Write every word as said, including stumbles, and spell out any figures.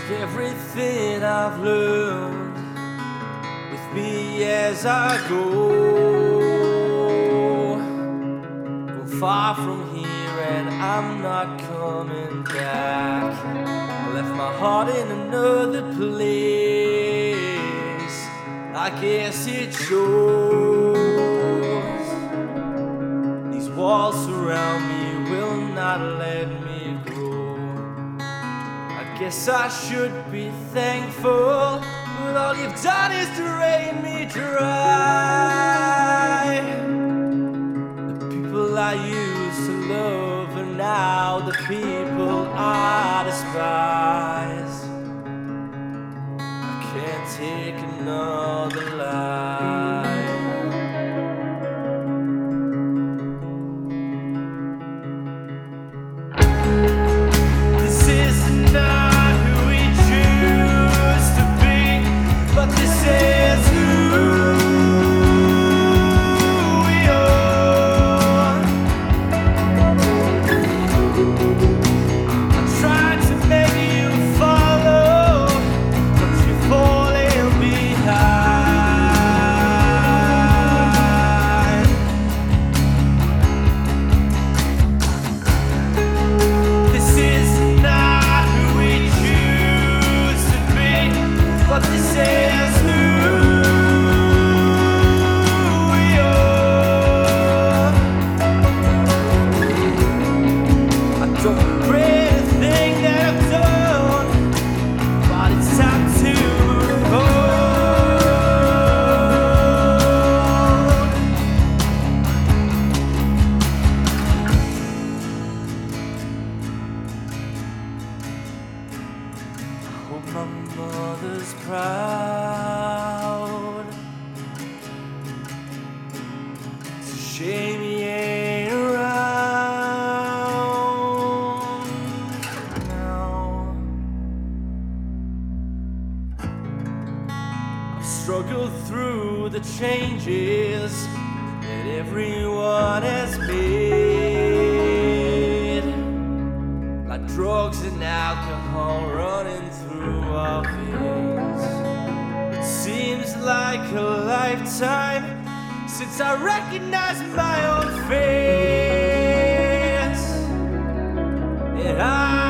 Everything I've learned with me as I go, go far from here and I'm not coming back. I left my heart in another place, I guess it shows. These walls surround me, will not let me grow. I guess I should be thankful, but all you've done is drain me dry. The people I used to love are now the people I despise. I can't take another lie. My mother's proud. It's a shame he ain't around now. I've struggled through the changes that everyone has made, like drugs and alcohol running through our veins. It seems like a lifetime since I recognized my own face, and I